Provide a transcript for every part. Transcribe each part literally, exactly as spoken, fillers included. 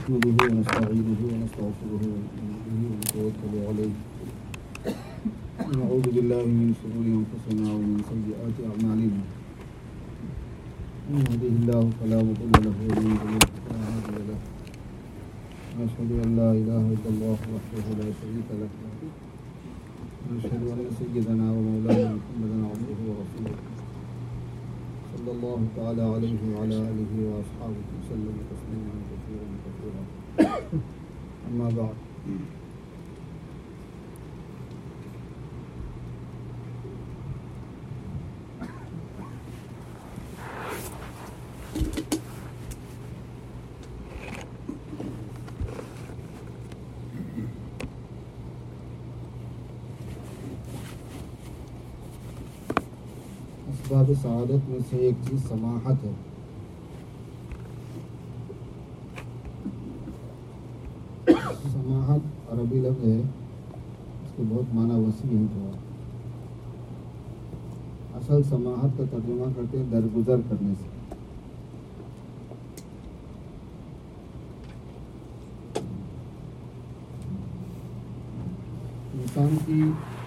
نحمده ونستعينه ونستغفره ونتوكل عليه ونعوذ بالله من شرور أنفسنا ومن سيئات أعمالنا من يهده الله فلا مضل له ومن يضلل فلا هادي له ونشهد أن لا إله إلا الله وحده لا شريك له ونشهد أن سيدنا ومولانا محمدا عبده ورسوله صلى الله تعالى عليه وعلى آله وأصحابه وسلم تسليما كثيرا كثيرا أما بعد اسباب سعادت میں سے ایک چیز سماحت ہے. سماحت عربی لفظ ہے, اس کے بہت معنی وسیع ہیں. تو اصل سماحت کا ترجمہ کرتے ہیں درگزر کرنے سے. انسان کی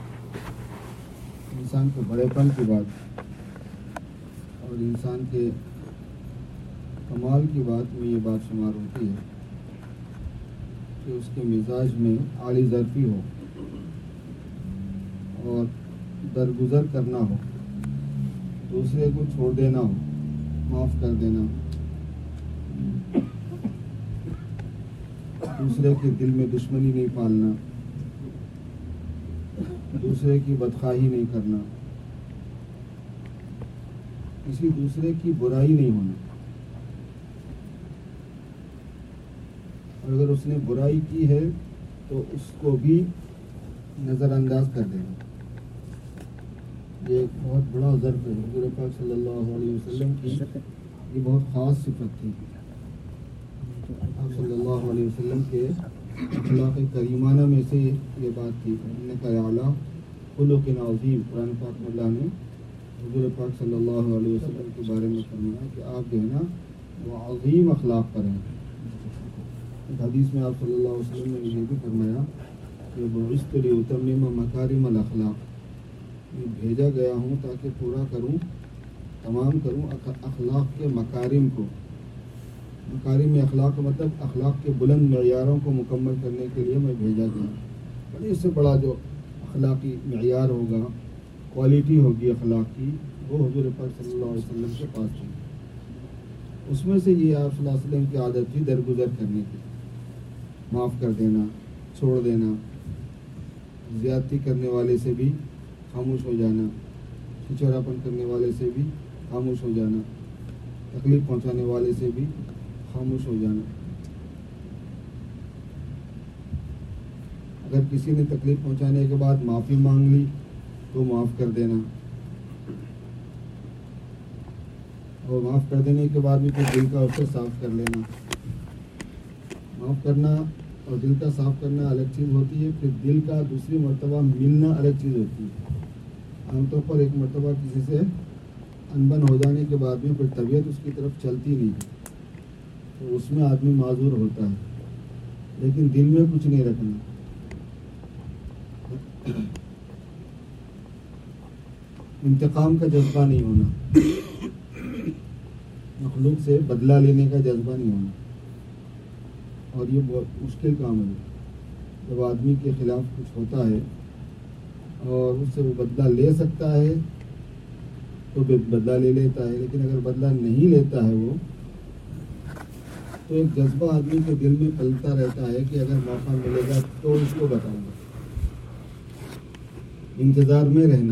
انسان کے بڑے پن کی بات اور انسان کے کمال کی بات میں یہ بات شمار ہوتی ہے کہ اس کے مزاج میں عالی ظرفی ہو اور درگزر کرنا ہو, دوسرے کو چھوڑ دینا ہو, معاف کر دینا, دوسرے کے دل میں دشمنی نہیں پالنا, دوسرے کی بدخواہی نہیں کرنا, کسی دوسرے کی برائی نہیں ہونا, اور اگر اس نے برائی کی ہے تو اس کو بھی نظر انداز کر دینا. یہ ایک بہت بڑا ظرف ہے. حضور پاک صلی اللہ علیہ وسلم کی یہ بہت خاص صفت تھی. آپ صلی اللہ علیہ وسلم کے اخلاق کریمانہ میں سے یہ بات تھی. انک اعلیٰ خلق عظیم. قرآن پاک میں اللہ نے حضور پاک صلی اللہ علیہ وسلم کے بارے میں فرمایا کہ آپ جو ہے نا وہ عظیم اخلاق پر ہیں. ایک حدیث میں آپ صلی اللہ علیہ وسلم نے یہ بھی فرمایا کہ بعثت لأتمم مکارم الاخلاق. میں بھیجا گیا ہوں تاکہ پورا کروں, تمام کروں اخلاق کے مکارم کو. مکارم اخلاق کا مطلب اخلاق کے بلند معیاروں کو مکمل کرنے کے لیے میں بھیجا گیا. بڑے اس سے بڑا جو اخلاقی معیار ہوگا, کوالٹی ہوگی اخلاق کی, وہ حضور پاک صلی اللہ علیہ وسلم کے پاس تھی. اس میں سے یہ آپ صلی اللہ علیہ وسلم کی عادت تھی درگزر کرنے کی, معاف کر دینا, چھوڑ دینا, زیادتی کرنے والے سے بھی خاموش ہو جانا, چھچوراپن کرنے والے سے بھی خاموش ہو جانا, تکلیف پہنچانے والے سے بھی خاموش ہو جانا. اگر کسی نے تکلیف پہنچانے کے بعد معافی مانگ لی تو معاف کر دینا, اور معاف کر دینے کے بعد بھی پھر دل کا اسے صاف کر لینا. معاف کرنا اور دل کا صاف کرنا الگ چیز ہوتی ہے, پھر دل کا دوسری مرتبہ ملنا الگ چیز ہوتی ہے. عام طور پر ایک مرتبہ کسی سے انبن ہو جانے کے بعد میں پھر طبیعت اس کی طرف چلتی نہیں ہے, تو اس میں آدمی معذور ہوتا ہے, لیکن دل میں کچھ نہیں رکھنا. انتقام کا جذبہ نہیں ہونا, مخلوق سے بدلہ لینے کا جذبہ نہیں ہونا, اور یہ بہت مشکل کام ہے. جب آدمی کے خلاف کچھ ہوتا ہے اور اس سے وہ بدلہ لے سکتا ہے تو بدلہ لے لیتا ہے, لیکن اگر بدلہ نہیں لیتا ہے وہ, تو ایک جذبہ آدمی کے دل میں پلتا رہتا ہے کہ اگر موقع ملے گا تو اس کو بتاؤں گا. انتظار میں رہنا,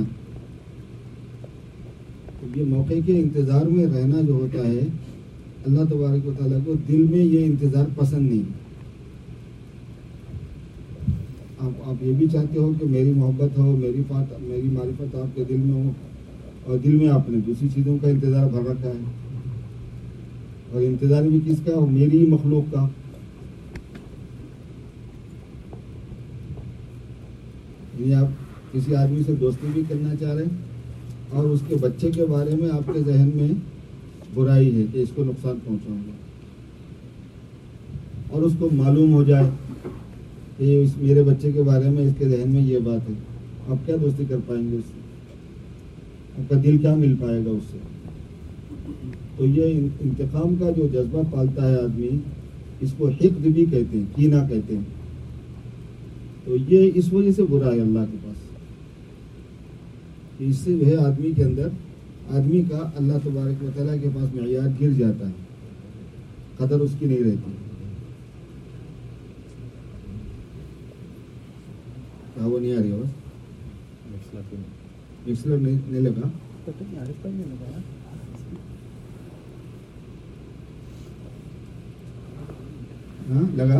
یہ موقع کے انتظار میں رہنا جو ہوتا ہے, اللہ تبارک و تعالیٰ کو دل میں یہ انتظار پسند نہیں. آپ آپ یہ بھی چاہتے ہو کہ میری محبت ہو, میری فات میری معرفت آپ کے دل میں ہو, اور دل میں آپ نے دوسری چیزوں کا انتظار بھر رکھا ہے. اور انتظار بھی کس کا ہو؟ میری مخلوق کا. یعنی آپ کسی آدمی سے دوستی بھی کرنا چاہ رہے ہیں اور اس کے بچے کے بارے میں آپ کے ذہن میں برائی ہے کہ اس کو نقصان پہنچاؤں گا. اور اس کو معلوم ہو جائے کہ اس میرے بچے کے بارے میں اس کے ذہن میں یہ بات ہے، آپ کیا دوستی کر پائیں گے اس سے؟ آپ کا دل کیا مل پائے گا اس سے؟ تو یہ انتقام کا جو جذبہ پالتا ہے آدمی، اس کو حقد بھی کہتے ہیں، کینہ کہتے ہیں. تو یہ اس وجہ سے برا ہے اللہ کے پاس، اس سے جو ہے آدمی کے اندر، آدمی کا اللہ تبارک و تعالیٰ کے پاس معیار گر جاتا ہے، قدر اس کی نہیں رہتی. کیا وہ نہیں آ رہی ہے؟ بس مکسلر نہیں لگا، ہاں لگا.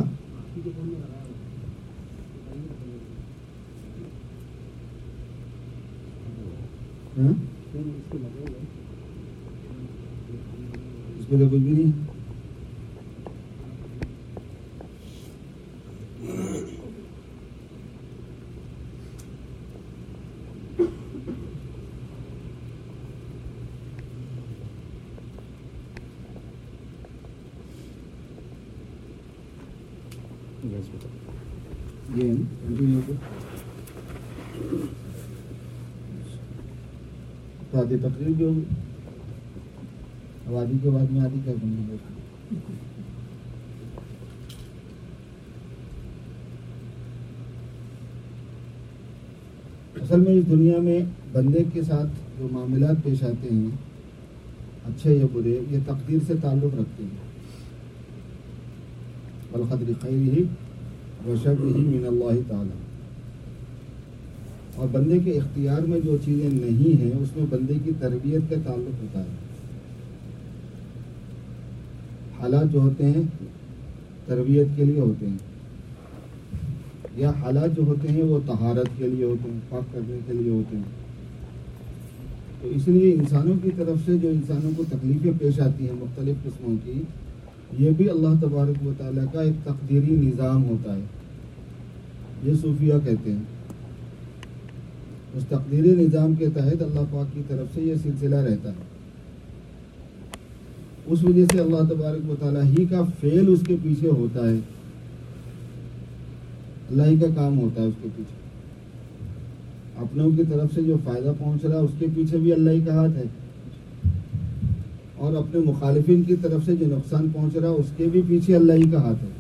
ہاں اس پہ تو کچھ بھی نہیں. یہ کنٹینیو تو آدھی تقریر بھی ہوگی، اب آدھی کے بعد میں آدھی کیا کروں گا. اصل میں اس دنیا میں بندے کے ساتھ جو معاملات پیش آتے ہیں، اچھے یا برے، یہ تقدیر سے تعلق رکھتے ہیں. والقدر خیرہ وشرہ من اللہ تعالی. اور بندے کے اختیار میں جو چیزیں نہیں ہیں اس میں بندے کی تربیت کا تعلق ہوتا ہے. حالات جو ہوتے ہیں تربیت کے لیے ہوتے ہیں، یا حالات جو ہوتے ہیں وہ طہارت کے لیے ہوتے ہیں، پاک کرنے کے لیے ہوتے ہیں. تو اس لیے انسانوں کی طرف سے جو انسانوں کو تکلیفیں پیش آتی ہیں مختلف قسموں کی، یہ بھی اللہ تبارک و تعالیٰ کا ایک تقدیری نظام ہوتا ہے. یہ صوفیہ کہتے ہیں. اس تقدیری نظام کے تحت اللہ پاک کی طرف سے یہ سلسلہ رہتا ہے. اس وجہ سے اللہ تبارک و تعالیٰ ہی کا فعل اس کے پیچھے ہوتا ہے، اللہ ہی کا کام ہوتا ہے اس کے پیچھے. اپنوں کی طرف سے جو فائدہ پہنچ رہا ہے اس کے پیچھے بھی اللہ ہی کا ہاتھ ہے، اور اپنے مخالفین کی طرف سے جو نقصان پہنچ رہا ہے اس کے بھی پیچھے اللہ ہی کا ہاتھ ہے.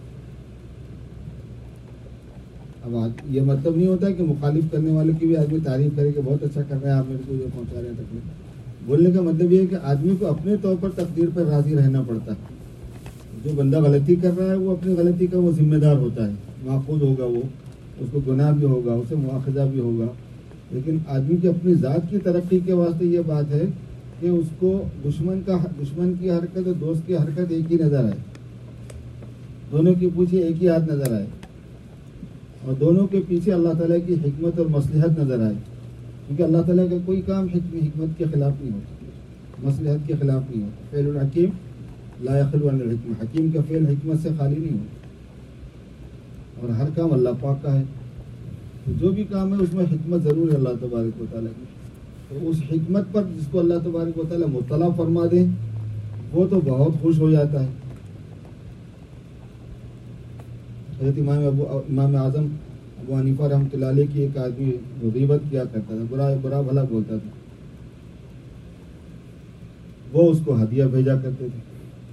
اب یہ مطلب نہیں ہوتا کہ مخالف کرنے والے کی بھی آدمی تعریف کرے کہ بہت اچھا کر رہا ہے، آپ میرے کو جو پہنچا رہے ہیں تکلیف. بولنے کا مطلب یہ ہے کہ آدمی کو اپنے طور پر تقدیر پر راضی رہنا پڑتا ہے. جو بندہ غلطی کر رہا ہے وہ اپنی غلطی کا وہ ذمہ دار ہوتا ہے، ماخوذ ہوگا، وہ اس کو گناہ بھی ہوگا، اسے مواخذہ بھی ہوگا. لیکن آدمی کی اپنی ذات کی ترقی کے واسطے یہ بات ہے کہ اس کو دشمن کا دشمن کی حرکت اور دوست کی حرکت ایک ہی نظر آئے، دونوں کے پیچھے ایک ہی ہاتھ نظر آئے، اور دونوں کے پیچھے اللہ تعالیٰ کی حکمت اور مصلحت نظر آئے. کیونکہ اللہ تعالیٰ کا کوئی کام حکمت کے خلاف نہیں ہوتا، مصلحت کے خلاف نہیں ہوتا. فعل الحکیم لا یخلو عن الحکمہ، حکیم کا فعل حکمت سے خالی نہیں ہوتا، اور ہر کام اللہ پاک کا ہے. تو جو بھی کام ہے اس میں حکمت ضرور ہے اللہ تبارک و تعالیٰ کی. تو اس حکمت پر جس کو اللہ تبارک و تعالیٰ مطلع فرما دے وہ تو بہت خوش ہو جاتا ہے. حضرت امام ابو امام اعظم ابو حنیفہ رحمۃ اللہ علیہ کی ایک آدمی غیبت کیا کرتا تھا، برا برا بھلا بولتا تھا. وہ اس کو ہدیہ بھیجا کرتے تھے.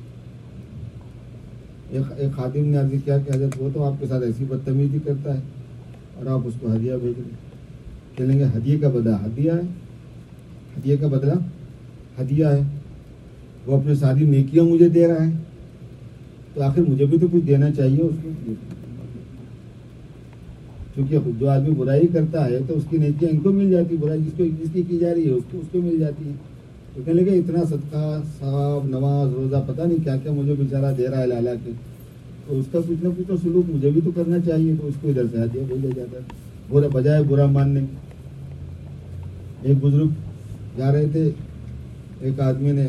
ایک خادم نے عرض کیا کہ حضرت وہ تو آپ کے ساتھ ایسی بدتمیزی کرتا ہے اور آپ اس کو ہدیہ بھیج رہے ہیں. کہنے گے ہدیے کا بدلہ ہدیہ ہے، ہدیے کا بدلہ ہدیہ ہے. وہ اپنے ساری نیکیاں مجھے دے رہا ہے تو آخر مجھے بھی تو کچھ دینا چاہیے اس کو. کیونکہ جو آدمی برائی کرتا ہے تو اس کی نیکیاں ان کو مل جاتی، برائی جس کو جس کی کی جا رہی ہے اس کو اس کو مل جاتی ہے. تو کہنے لگے اتنا صدقہ ثواب نماز روزہ پتہ نہیں کیا کیا مجھے بیچارہ دے رہا ہے لالا کے، تو اس کا کچھ نہ کچھ تو سلوک مجھے بھی تو کرنا چاہیے. تو اس کو ادھر سے ہدیہ بھیجا جاتا ہے برا بجائے برا ماننے. ایک بزرگ جا رہے تھے، ایک آدمی نے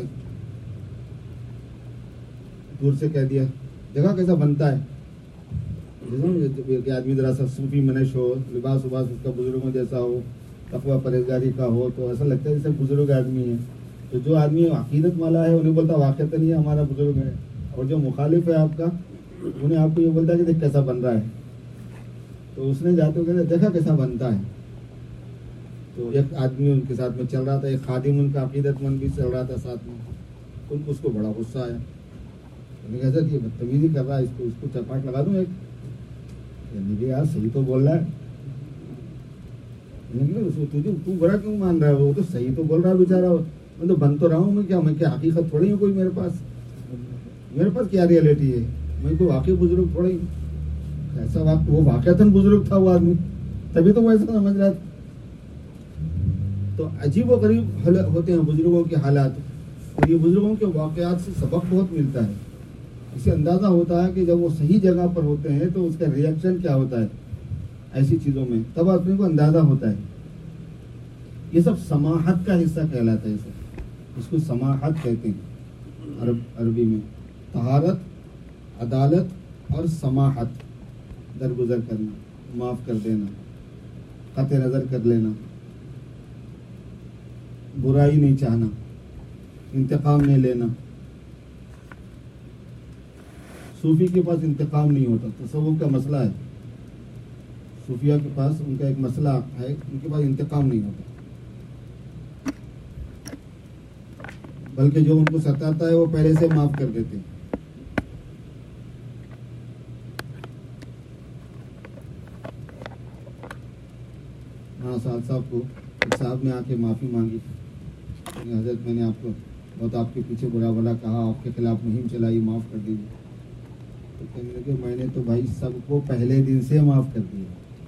دور سے کہہ دیا دیکھا کیسا بنتا ہے. کہ آدمی ذرا سا صوفی منش ہو، لباس وباس اس کا بزرگوں جیسا ہو، تقویٰ پرہیزگاری کا ہو، تو ایسا لگتا ہے جیسے بزرگ آدمی ہے. تو جو آدمی عقیدت والا ہے انہیں بولتا واقعہ نہیں ہے ہمارا بزرگ ہے، اور جو مخالف ہے آپ کا انہیں آپ کو یہ بولتا ہے کہ دیکھ کیسا بن رہا ہے، تو اس نے جاتے ہوئے کہتے دیکھا کیسا بنتا ہے. تو ایک آدمی ان کے ساتھ میں چل رہا تھا، ایک خادم ان کا عقیدت مند بھی چل رہا تھا ساتھ میں. ان کو اس کو بڑا غصہ آیا، حضرت یہ بدتمیزی کر رہا ہے، اس کو اس کو چپاٹ لگا دوں ایک. کہ یار صحیح تو بول رہا ہے، تجھے تو برا کیوں مان رہا ہے، وہ تو صحیح تو بول رہا ہے بیچارہ. میں تو بن تو رہا ہوں، میں کیا میں کیا حقیقت تھوڑی ہوں کوئی میرے پاس، میرے پاس کیا ریئلٹی ہے، میں کوئی واقعی بزرگ تھوڑی ہوں. ایسا واقع وہ واقعتاً بزرگ تھا وہ آدمی، تبھی تو وہ ایسا سمجھ رہا تھا. تو عجیب و غریب ہوتے ہیں بزرگوں کے حالات، اور یہ بزرگوں کے واقعات سے سبق بہت ملتا ہے. اس سے اندازہ ہوتا ہے کہ جب وہ صحیح جگہ پر ہوتے ہیں تو اس کا ریئیکشن کیا ہوتا ہے ایسی چیزوں میں، تب آدمی کو اندازہ ہوتا ہے. یہ سب سماحت کا حصہ کہلاتا ہے، اس کو سماحت کہتے ہیں عرب عربی میں. طہارت، عدالت اور سماحت، درگزر کرنا، معاف کر دینا، قطع نظر کر لینا، برائی نہیں چاہنا، انتقام نہیں لینا. صوفی کے پاس انتقام نہیں ہوتا، تصوف کا مسئلہ ہے. صوفیہ کے پاس ان کا ایک مسئلہ ہے، ان کے پاس انتقام نہیں ہوتا، بلکہ جو ان کو ستاتا ہے وہ پہلے سے معاف کر دیتے. ہاں سعد صاحب کو ایک صاحب نے آ کے معافی مانگی، حضرت میں نے آپ کو بہت آپ کے پیچھے برا بھلا کہا، آپ کے خلاف مہم چلائی، معاف کر دیجیے. تو کہنے لگے میں نے تو بھائی سب کو پہلے دن سے معاف کر دیا،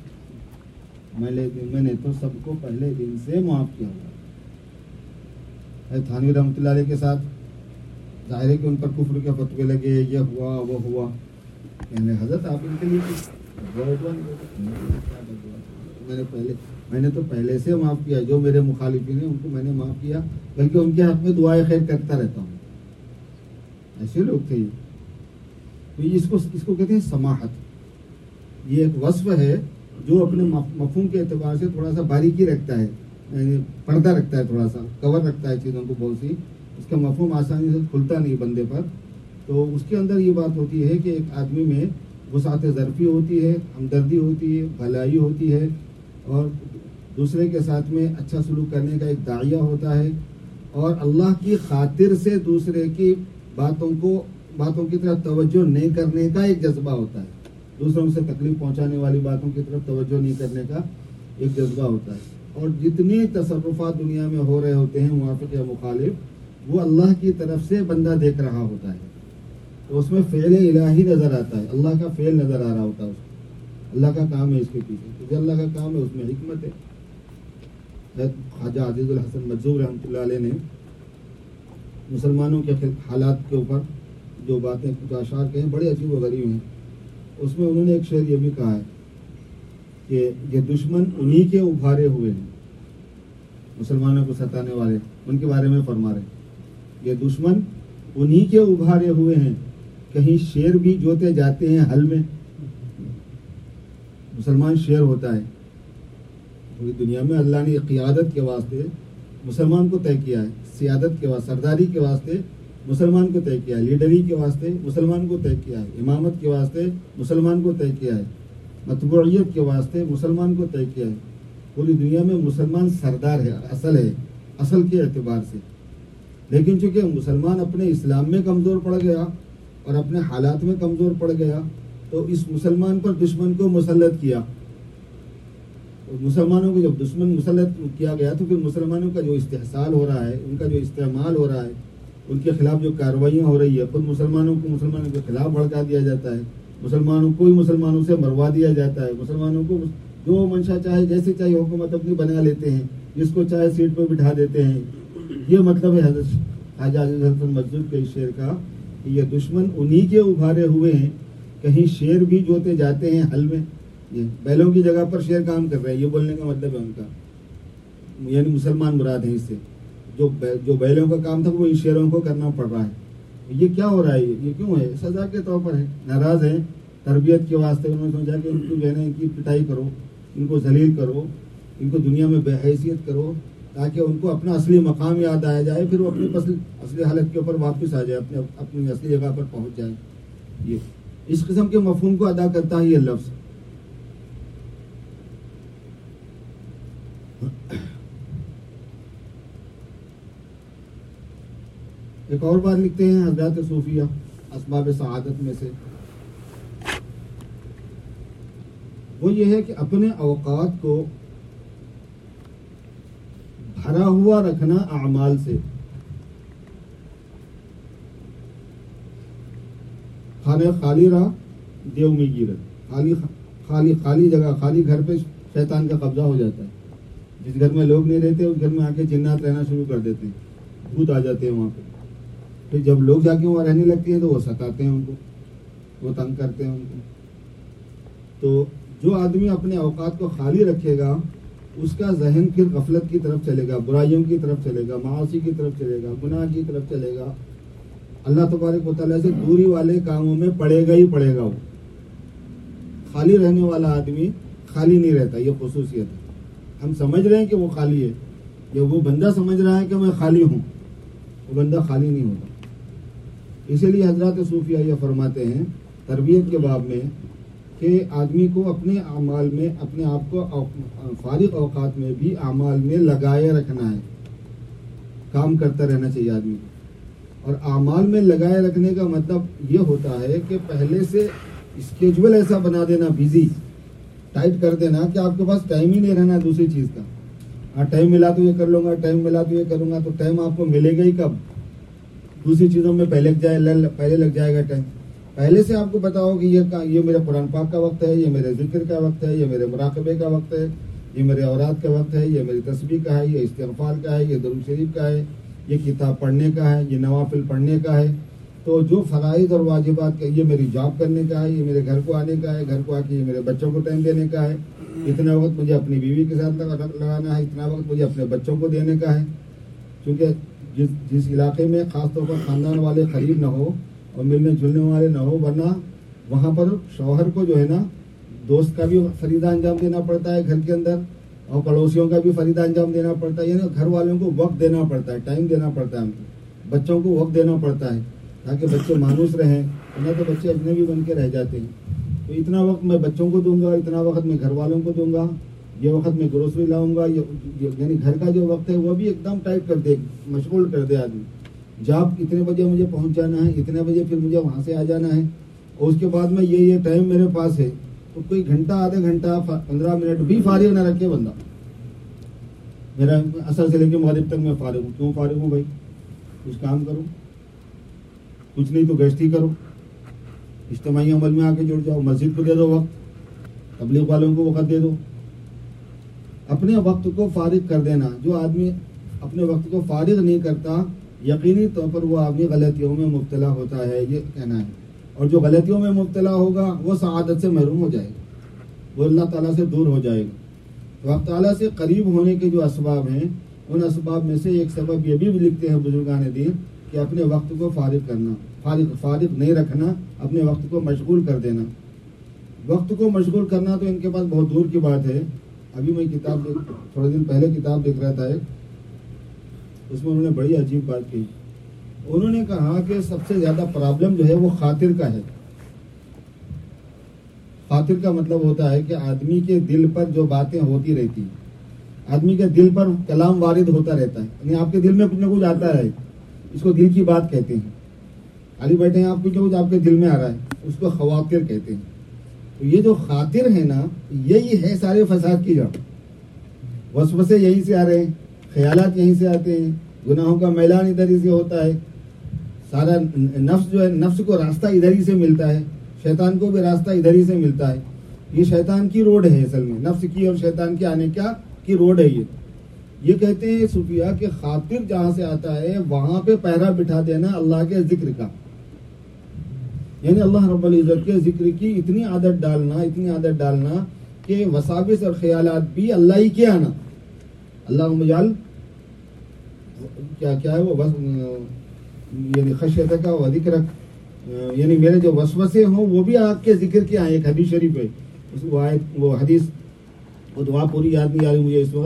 میں نے تو سب کو پہلے دن سے معاف کیا ہوا. تھانوی رحمۃ اللہ علیہ کے ساتھ ظاہر ہے کہ ان پر کفر کے فتوے لگے، یہ ہوا وہ ہوا. کہنے حضرت آپ ان کے لیے میں نے پہلے میں نے تو پہلے سے معاف کیا، جو میرے مخالفین ہیں ان کو میں نے معاف کیا، بلکہ ان کے حق میں دعائیں خیر کرتا رہتا ہوں. ایسے لوگ تھے. تو اس کو اس کو کہتے ہیں سماحت. یہ ایک وصف ہے جو اپنے مفہوم کے اعتبار سے تھوڑا سا باریکی رکھتا ہے، پردہ رکھتا ہے، تھوڑا سا کور رکھتا ہے چیزوں کو بہت سی. اس کا مفہوم آسانی سے کھلتا نہیں بندے پر. تو اس کے اندر یہ بات ہوتی ہے کہ ایک آدمی میں وسعت ظرفی ہوتی ہے، ہمدردی ہوتی ہے، بھلائی ہوتی ہے، اور دوسرے کے ساتھ میں اچھا سلوک کرنے کا ایک داعیہ ہوتا ہے، اور اللہ کی خاطر سے دوسرے کی باتوں کو باتوں کی طرف توجہ نہیں کرنے کا ایک جذبہ ہوتا ہے. دوسروں سے تکلیف پہنچانے والی باتوں کی طرف توجہ نہیں کرنے کا ایک جذبہ ہوتا ہے. اور جتنی تصرفات دنیا میں ہو رہے ہوتے ہیں موافق یا مخالف، وہ اللہ کی طرف سے بندہ دیکھ رہا ہوتا ہے. تو اس میں فعل الہی نظر آتا ہے، اللہ کا فعل نظر آ رہا ہوتا ہے، اس کو اللہ کا کام ہے اس کے پیچھے. تو جو اللہ کا کام ہے اس میں حکمت ہے. خواجہ عزیز الحسن مجذوب رحمۃ اللہ علیہ نے مسلمانوں کے حالات کے اوپر جو باتیں جو اشعار کہے ہیں بڑے عجیب و غریب ہیں. اس میں انہوں نے ایک شعر یہ بھی کہا ہے کہ یہ دشمن انہی کے ابھارے ہوئے ہیں، مسلمانوں کو ستانے والے ان کے بارے میں فرما رہے ہیں. یہ دشمن انہی کے ابھارے ہوئے ہیں، کہیں شیر بھی جوتے جاتے ہیں حل میں. مسلمان شیر ہوتا ہے. پوری دنیا میں اللہ نے قیادت کے واسطے مسلمان کو طے کیا ہے، سیادت کے واسطے، سرداری کے واسطے مسلمان کو طے کیا ہے، لیڈری کے واسطے مسلمان کو طے کیا ہے، امامت کے واسطے مسلمان کو طے کیا ہے، مطبوعیت کے واسطے مسلمان کو طے کیا ہے. پوری دنیا میں مسلمان سردار ہے، اصل ہے، اصل کے اعتبار سے. لیکن چونکہ مسلمان اپنے اسلام میں کمزور پڑ گیا اور اپنے حالات میں کمزور پڑ گیا، تو اس مسلمان پر دشمن کو مسلط کیا. مسلمانوں کو جب دشمن مسلط کیا گیا تو پھر مسلمانوں کا جو استحصال ہو رہا ہے، ان کا جو استعمال ہو رہا ہے، ان کے خلاف جو کارروائیاں ہو رہی ہے، خود مسلمانوں کو مسلمانوں کے خلاف بھڑکا دیا جاتا ہے، مسلمانوں کو ہی مسلمانوں سے مروا دیا جاتا ہے، مسلمانوں کو جو منشا چاہے جیسے چاہے حکومت اپنی بنا لیتے ہیں، جس کو چاہے سیٹ پہ بٹھا دیتے ہیں. یہ مطلب ہے حضرت خواجہ عزیز الحسن مجذوب کے اس شعر کا کہ یہ دشمن انہی کے ابھارے ہوئے ہیں، کہیں شیر بھی جوتے جاتے ہیں حل میں. یہ بیلوں کی جگہ پر شیر کام کر رہے ہیں، یہ بولنے کا مطلب ہے ان کا، یعنی مسلمان مراد ہیں اس سے. جو جو بیلوں کا کام تھا وہ ان شیروں کو کرنا پڑ رہا ہے. یہ کیا ہو رہا ہے؟ یہ کیوں ہے؟ سزا کے طور پر ہے. ناراض ہیں تربیت کے واسطے، انہوں نے سمجھا کہ ان کو جو ہے نا ان کی پٹائی کرو، ان کو ذلیل کرو، ان کو دنیا میں بے حیثیت کرو، تاکہ ان کو اپنا اصلی مقام یاد آیا جائے، پھر وہ اپنی اصلی حالت کے اوپر واپس آ جائے، اپنے اپنی اصلی جگہ پر پہنچ جائے. یہ اس قسم کے مفہوم کو ادا کرتا ہے یہ لفظ. ایک اور بات لکھتے ہیں حضرات صوفیہ اسباب سعادت میں سے، وہ یہ ہے کہ اپنے اوقات کو بھرا ہوا رکھنا اعمال سے. خانے خالی رہا دیو میں گیرت، خالی خالی خالی جگہ خالی گھر پہ شیطان کا قبضہ ہو جاتا ہے. جس گھر میں لوگ نہیں رہتے اس گھر میں آ کے جنات رہنا شروع کر دیتے ہیں، بھوت آ جاتے ہیں وہاں پہ. پھر جب لوگ جا کے وہاں رہنے لگتے ہیں تو وہ ستاتے ہیں ان کو، وہ تنگ کرتے ہیں ان کو. تو جو آدمی اپنے اوقات کو خالی رکھے گا اس کا ذہن پھر غفلت کی طرف چلے گا، برائیوں کی طرف چلے گا، معاصی کی طرف چلے گا، گناہ کی طرف چلے گا. اللہ تبارک و تعالیٰ سے دوری والے کاموں میں پڑے گا ہی پڑے گا. وہ خالی رہنے والا آدمی خالی نہیں رہتا، یہ خصوصیت ہے. ہم سمجھ رہے ہیں کہ وہ خالی ہے، یا وہ بندہ سمجھ رہا ہے کہ میں خالی ہوں، وہ بندہ خالی نہیں ہوتا. اسی لیے حضرات صوفیہ یہ فرماتے ہیں تربیت کے باب میں کہ آدمی کو اپنے اعمال میں اپنے آپ کو فارغ اوقات میں بھی اعمال میں لگائے رکھنا ہے، کام کرتا رہنا چاہیے آدمی کو. اور اعمال میں لگائے رکھنے کا مطلب یہ ہوتا ہے کہ پہلے سے اسکیجول ایسا بنا دینا، بزی ٹائٹ کر دینا کہ آپ کے پاس ٹائم ہی نہیں رہنا دوسری چیز کا. ہاں ٹائم ملا تو یہ کر لوں گا، ٹائم ملا تو یہ کروں گا، تو ٹائم آپ کو ملے گا ہی کب؟ دوسری چیزوں میں پہلے جائے پہلے لگ جائے گا ٹائم. پہلے سے آپ کو پتا ہو کہ یہ یہ میرے قرآن پاک کا وقت ہے، یہ میرے ذکر کا وقت ہے، یہ میرے مراقبے کا وقت ہے، یہ میرے اوراد کا وقت ہے، یہ میری تسبیح کا ہے، یہ استغفار کا ہے، یہ درود شریف کا ہے، یہ کتاب پڑھنے کا ہے، یہ نوافل پڑھنے کا ہے. تو جو فرائض اور واجبات کا، یہ میری جاب کرنے کا ہے، یہ میرے گھر کو آنے کا ہے، گھر کو آ کے یہ میرے بچوں کو ٹائم دینے کا ہے، اتنا وقت مجھے اپنی بیوی کے ساتھ لگانا ہے، اتنا وقت مجھے اپنے بچوں کو دینے کا ہے. کیونکہ جس جس علاقے میں خاص طور پر خاندان والے قریب نہ ہو اور ملنے جلنے والے نہ ہو، ورنہ وہاں پر شوہر کو جو ہے نا دوست کا بھی فریضہ انجام دینا پڑتا ہے گھر کے اندر، اور پڑوسیوں کا بھی فریضہ انجام دینا پڑتا ہے. یعنی گھر والوں کو وقت دینا پڑتا ہے، ٹائم دینا پڑتا ہے، ہم کو بچوں کو وقت دینا پڑتا ہے تاکہ بچے مانوس رہیں، نہ تو بچے اجنبی بن کے رہ جاتے ہیں. تو اتنا وقت میں بچوں کو دوں گا، اتنا وقت میں گھر والوں کو دوں گا، یہ وقت میں گروسری لاؤں گا. یعنی گھر کا جو وقت ہے وہ بھی ایک دم ٹائٹ کر دے، مشغول کر دے آدمی. جاب اتنے بجے مجھے پہنچ جانا ہے، اتنے بجے پھر مجھے وہاں سے آ جانا ہے، اور اس کے بعد میں یہ یہ ٹائم میرے پاس ہے. تو کوئی گھنٹہ آدھا گھنٹہ پندرہ منٹ بھی فارغ نہ رکھے بندہ. میرا اثر سے لے کے مغرب تک میں فارغ ہوں. کیوں فارغ ہوں بھائی؟ کچھ کام کرو، کچھ نہیں تو گشتی کرو، اجتماعی عمل میں آ کے جڑ جاؤ، مسجد کو دے دو وقت، تبلیغ والوں کو وقت دے دو. اپنے وقت کو فارغ کر دینا. جو آدمی اپنے وقت کو فارغ نہیں کرتا یقینی طور پر وہ آدمی غلطیوں میں مبتلا ہوتا ہے، یہ کہنا ہے. اور جو غلطیوں میں مبتلا ہوگا وہ سعادت سے محروم ہو جائے گا، وہ اللہ تعالیٰ سے دور ہو جائے گا. اللہ تعالیٰ سے قریب ہونے کے جو اسباب ہیں ان اسباب میں سے ایک سبب یہ بھی لکھتے ہیں بزرگان دین کہ اپنے وقت کو فارغ کرنا، فارغ فارغ نہیں رکھنا، اپنے وقت کو مشغول کر دینا. وقت کو مشغول کرنا تو ان کے پاس بہت دور کی بات ہے. ابھی میں کتاب دیکھ تھوڑے دن پہلے کتاب دیکھ رہا تھا ایک، اس میں انہوں نے بڑی عجیب بات کی. انہوں نے کہا کہ سب سے زیادہ پرابلم جو ہے وہ خاطر کا ہے. خاطر کا مطلب ہوتا ہے کہ آدمی کے دل پر جو باتیں ہوتی رہتی ہیں، آدمی کے دل پر کلام وارد ہوتا رہتا ہے. یعنی آپ کے دل میں کچھ نہ کچھ آتا ہے، اس کو دل کی بات کہتے ہیں. خالی بیٹھے ہیں آپ، کچھ نہ کچھ آپ کے دل میں آ رہا ہے، اس کو خواطر کہتے ہیں. تو یہ جو خاطر ہے نا، یہی ہے سارے فساد کی جڑ. وسوسے یہیں سے آ رہے ہیں، خیالات یہیں سے آتے ہیں، گناہوں کا میلان ادھر ہی سے ہوتا ہے. سارا نفس جو ہے، نفس کو راستہ ادھر ہی سے ملتا ہے، شیطان کو بھی راستہ ادھر ہی سے ملتا ہے. یہ شیطان کی روڈ ہے، اصل میں نفس کی اور شیطان کے آنے کیا کی روڈ ہے. یہ یہ کہتے ہیں صوفیہ کہ خاطر جہاں سے آتا ہے وہاں پہ پہرا بٹھا دینا اللہ کے ذکر کا. یعنی اللہ رب العزت کے ذکر کی اتنی عادت ڈالنا، اتنی عادت ڈالنا کہ وساوس اور خیالات بھی اللہ ہی کے آنا. اللہ مجال کیا کیا ہے وہ بس یعنی خشیت کا وہ ذکر، یعنی میرے جو وسوسے ہوں وہ بھی آپ کے ذکر کے آئے. ایک حدیث شریف ہے، وہ آیت وہ حدیث وہ دعا پوری یاد نہیں آ رہی مجھے اس وقت،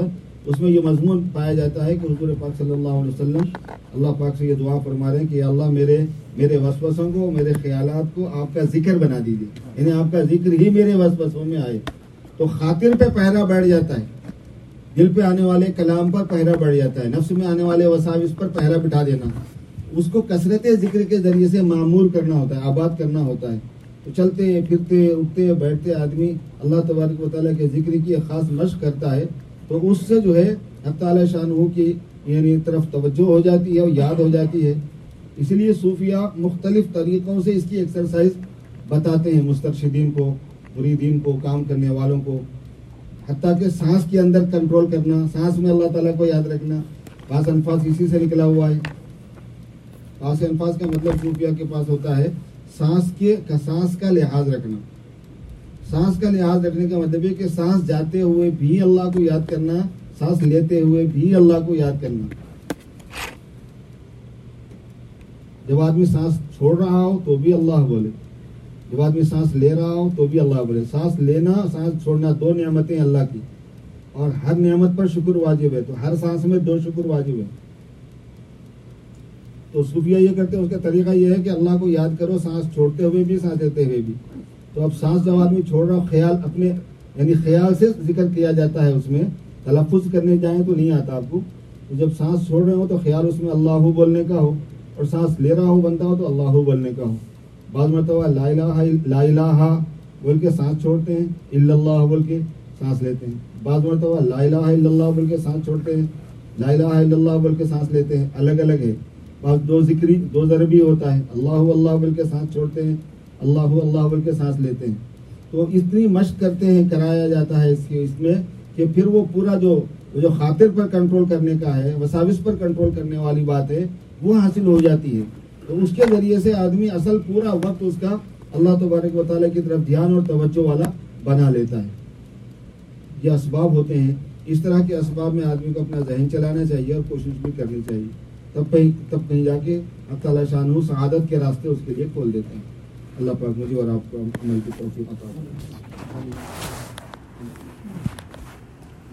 اس میں یہ مضمون پایا جاتا ہے کہ حضور پاک صلی اللہ علیہ وسلم اللہ پاک سے یہ دعا فرما رہے ہیں کہ یا اللہ میرے میرے وسوسوں کو، میرے خیالات کو آپ کا ذکر بنا دیجیے، یعنی آپ کا ذکر ہی میرے وسوسوں میں آئے، تو خاطر پہ پہرا بیٹھ جاتا ہے، دل پہ آنے والے کلام پر پہرا بیٹھ جاتا ہے، نفس میں آنے والے وساوس پر پہرا بٹھا دینا، اس کو کثرت ذکر کے ذریعے سے معمور کرنا ہوتا ہے، آباد کرنا ہوتا ہے. تو چلتے پھرتے اٹھتے بیٹھتے آدمی اللہ تبارک و تعالیٰ کے ذکر کی ایک خاص مشق کرتا ہے، تو اس سے جو ہے حق تعالی شانہ کی یعنی طرف توجہ ہو جاتی ہے اور یاد ہو جاتی ہے. اس لیے صوفیہ مختلف طریقوں سے اس کی ایکسرسائز بتاتے ہیں مسترشدین کو، مریدین کو، کام کرنے والوں کو، حتیٰ کہ سانس کے اندر کنٹرول کرنا، سانس میں اللہ تعالیٰ کو یاد رکھنا. بعض الفاظ اسی سے نکلا ہوا ہے. بعض الفاظ کا مطلب صوفیہ کے پاس ہوتا ہے سانس کے سانس کا لحاظ رکھنا. سانس کا لحاظ رکھنے کا مطلب ہے کہ سانس جاتے ہوئے بھی اللہ کو یاد کرنا، سانس لیتے ہوئے بھی اللہ کو یاد کرنا. جب آدمی سانس چھوڑ رہا ہو تو بھی اللہ بولے، جب آدمی سانس لے رہا ہو تو بھی اللہ بولے. سانس لینا، سانس چھوڑنا دو نعمتیں اللہ کی، اور ہر نعمت پر شکر واجب ہے، تو ہر سانس میں دو شکر واجب ہے. تو صوفیہ یہ کرتے ہیں، اس کا طریقہ یہ ہے کہ اللہ کو یاد کرو سانس چھوڑتے ہوئے بھی، سانس لیتے ہوئے بھی. تو اب سانس جب آدمی چھوڑ رہا ہو، خیال اپنے یعنی خیال سے ذکر کیا جاتا ہے، اس میں تلفظ کرنے جائیں تو نہیں آتا آپ کو. تو جب سانس چھوڑ رہے ہو تو خیال اس میں اللہ بولنے کا ہو، اور سانس لے رہا ہو بنتا ہو تو اللہ بولنے کا ہو. بعض مرتبہ لا الہ لا الہ بول کے سانس چھوڑتے ہیں، الا اللہ بول کے سانس لیتے ہیں. بعض مرتبہ لا الہ الا اللہ بول کے سانس چھوڑتے ہیں، لا الہ الا اللہ بول کے سانس لیتے ہیں. الگ الگ ہے. بعض دو ذکری دو ضربی ہوتا ہے، اللہ اللہ بول کے سانس چھوڑتے ہیں، اللہ اللہ بول کے سانس لیتے ہیں. تو اتنی مشق کرتے ہیں، کرایا جاتا ہے اس کے اس میں کہ پھر وہ پورا جو جو خاطر پر کنٹرول کرنے کا ہے، وساوس پر کنٹرول کرنے والی بات ہے، وہ حاصل ہو جاتی ہے. تو اس کے ذریعے سے آدمی اصل پورا وقت اس کا اللہ تبارک و تعالیٰ کی طرف دھیان اور توجہ والا بنا لیتا ہے. یہ اسباب ہوتے ہیں. اس طرح کے اسباب میں آدمی کو اپنا ذہن چلانا چاہیے اور کوشش بھی کرنی چاہیے. تب کہیں تب کہیں جا کے حق تعالیٰ شانہ سعادت کے راستے اس کے لیے کھول دیتے ہیں. اللہ پاک مجھے اور آپ کو عمل کی توفیق عطا فرمائے.